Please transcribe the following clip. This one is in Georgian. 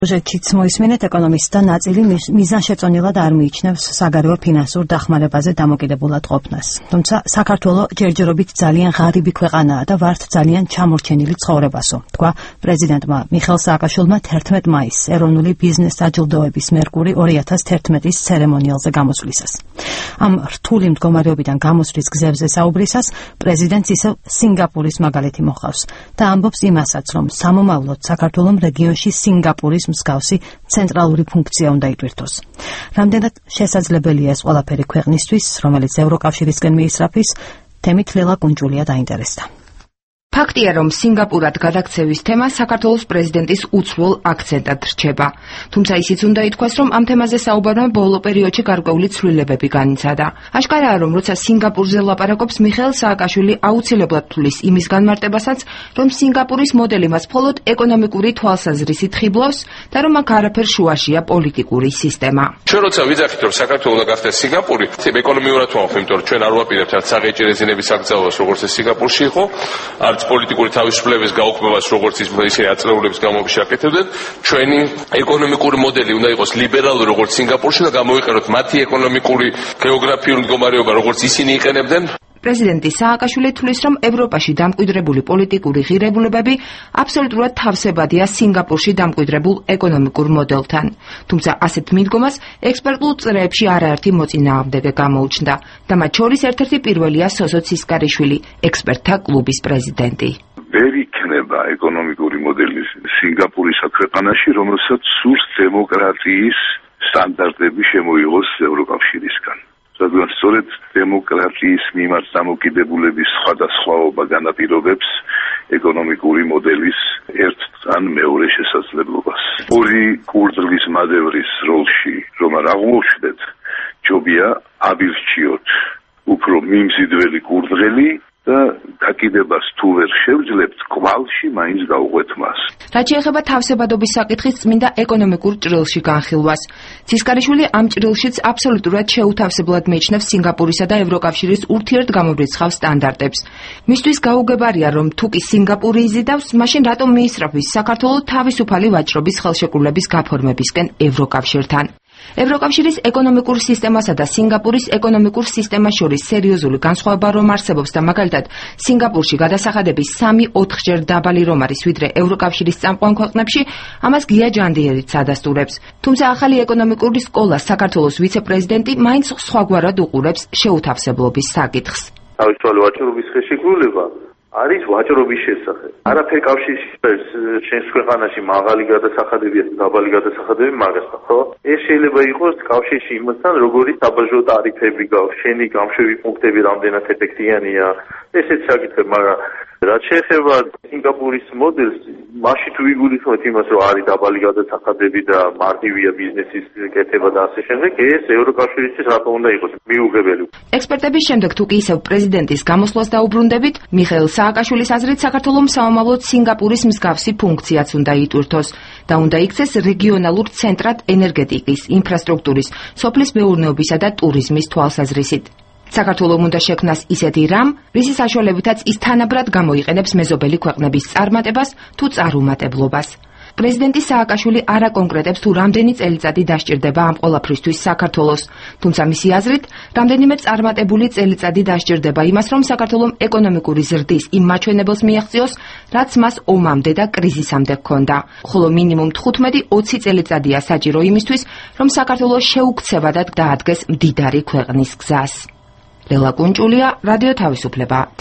სიუჟეტიც მოისმინეთ, ეკონომისტთა ნაწილი მიზანშეწონილად არ მიიჩნევს საგარეო ფინანსურ დახმარებაზე დამოკიდებულად ყოფნას. თუმცა საქართველო ჯერჯერობით ძალიან ღარიბი ქვეყანაა და ვართ ძალიან ჩამორჩენილი ცხოვრებასო, თქვა პრეზიდენტმა მიხეილ სააკაშვილმა 11 მაისს ეროვნული ბიზნეს აჯილდოების მერკური 2011-ის ცერემონიალზე გამოსვლისას. ამ რთული მდგომარეობიდან გამოსვლის გზებზე საუბრისას პრეზიდენტს ისევ სინგაპურის მაგალითი მოჰყავს და ამბობს იმასაც, რომ სამომავლოდ საქართველომ რეგიონში სინგაპურის მსგავსი ცენტრალური ფუნქცია უნდა იტვირთოს. რამდენად შესაძლებელია ეს ყველაფერი ქვეყნისთვის, რომელიც ევროკავშირისკენ მიისწრაფის, თემით ლელა კუნჭულია დაინტერესდა. ფაქტია, რომ სინგაპურად გადაქცევის თემა საქართველოს პრეზიდენტის უცვლელ აქცენტად რჩება. თუმცა ისიც უნდა ითქვას, რომ ამ თემაზე საუბარმა ბოლო პერიოდში გარკვეული ცვლილებები განიცადა. აშკარაა, რომ როცა სინგაპურზე ლაპარაკობს, მიხეილ სააკაშვილი აუცილებლად თვლის იმის განმარტებასაც, რომ სინგაპურის მოდელი მას მხოლოდ ეკონომიკური თვალსაზრისით ხიბლავს და რომ აქ არაფერ შუაშია პოლიტიკური სისტემა. ჩვენ როცა ვიძახით, რომ საქართველოს უნდა გახდეს სინგაპური, პოლიტიკურად ვამბობ, იმიტომ რომ ჩვენ არ ვაპირებთ არც საღებავ რეზინების აკრძალვას, როგორც ეს სინგაპურში იყო, არც პოლიტიკური თავისუფლების გაუქმებას, როგორც ისინი აწეულების გამომში აკეთებდნენ. ჩვენი ეკონომიკური მოდელი უნდა იყოს ლიბერალური, როგორც სინგაპურში და გამოვიყენოთ მათი ეკონომიკური გეოგრაფიული მდგომარეობა, როგორც ისინი იყენებდნენ. პრეზიდენტი სააკაშვილი თვლის, რომ ევროპაში დამკვიდრებული პოლიტიკური ღირებულებები აბსოლუტურად თავსებადია სინგაპურში დამკვიდრებულ ეკონომიკურ მოდელთან. თუმცა ასეთ მიდგომას ექსპერტულ წრეებში არაერთი მოწინააღმდეგე გამოუჩნდა და მათ შორის ერთ-ერთი პირველია სოსო ცისკარიშვილი, ექსპერტთა კლუბის პრეზიდენტი. ვერ იქნება ეკონომიკური მოდელი სინგაპურისა ქვეყანაში, რომელსაც სურს დემოკრატიის სტანდარტები შემოიღოს ევროკავშირისგან. რადგან სწორედ დემოკრატიის მიმართ დამოკიდებულების სხვადასხვაობა განაპირობებს ეკონომიკური მოდელის ერთ ან მეორე შესაძლებლობას. ორი კურდღლის მანევრის როლში რომ არ აღმოჩნდეთ, ჯობია ავირჩიოთ უფრო მიმზიდველი კურდღელი და დაკიდებას თუ ვერ შევძლებთ, კვალში მაინც გავყვეთ მას. რაც შეეხება თავსებადობის საკითხის წმინდა ეკონომიკურ ჭრილში განხილვას. ცისკარიშვილი ამ ჭრილშიც აბსოლუტურად შეუთავსებლად მიიჩნევს სინგაპურისა და ევროკავშირის ურთიერთგამორიცხავ სტანდარტებს. მისთვის გაუგებარია, რომ თუ კი სინგაპური იზიდავს, მაშინ რატომ მიისწრაფვის საქართველოს თავისუფალი ვაჭრობის ხელშეკრულების გაფორმებისკენ ევროკავშირთან. ევროკავშირის ეკონომიკურ სისტემასა და სინგაპურის ეკონომიკურ სისტემას შორის სერიოზული განსხვავება რომ არსებობს და მაგალითად სინგაპურში გადასახადების 3-4 დაბალი რომ არის ვიდრე ევროკავშირის წამყვან ქვეყნებში, ამას გია ჯანდიერიც ადასტურებს. თუმცა ახალი ეკონომიკური სკოლა საქართველოს ვიცე-პრეზიდენტი მაინც სხვაგვარად უყურებს შეუთავსებლობის საკითხს. თავისუფალი ვაჭრობის ხელშეკრულება არის ვაჭრობის შესახებ. არაფერი კავშირში შენს ქვეყანაში მაღალი გადასახადებია და დაბალი გადასახადები მაგასთან, ხო? ეს შეიძლება იყოს კავშირში იმასთან, როგორი საბაჟო ტარიფები გაქვს, შენი გამშვები პუნქტები რამდენად ეფექტიანია, ესეც საკითხები, მაგრამ რაც შეეხება სინგაპურის მოდელს, მაშინ თუ ვიგულისხმობთ იმას, რომ არის დაბალი გადასახადები და მარტივია ბიზნესის კეთება და ასე შემდეგ, ეს ევროკავშირისთვის რატომ უნდა იყოს მიუღებელი. ექსპერტების შემდეგ თუ კი ისევ პრეზიდენტის გამოსვლას დაუბრუნდებით, მიხეილ სააკაშვილის აზრით საქართველოს სამომავლოდ სინგაპურის მსგავსი ფუნქციაც უნდა იტვირთოს და უნდა იქცეს რეგიონალურ ცენტრად ენერგეტიკის, ინფრასტრუქტურის, სოფლის მეურნეობისა და ტურიზმის თვალსაზრისით. საქართველოს უნდა შექმნას ისეთი რამ, რის საშუალებითაც ის თანაბრად გამოიყენებს მეზობელი ქვეყნების წარმატებას თუ წარუმატებლობას. პრეზიდენტი სააკაშვილი არ აკონკრეტებს თუ რამდენი წელიწადი დასჭირდება ამ ყველაფრისთვის საქართველოს, თუმცა მისი აზრით, რამდენიმე წარმატებული წელიწადი დასჭირდება იმას, რომ საქართველოს ეკონომიკური ზრდის იმ მაჩვენებელს მიაღწიოს, რაც მას ომამდე და კრიზისამდე ჰქონდა, ხოლო მინიმუმ 15-20 წელიწადია საჭირო იმისთვის, რომ საქართველოს შეუქცევადად დაადგეს მდიდარი ქვეყნის გზას. ლელა კუნჭულია, რადიო თავისუფლება.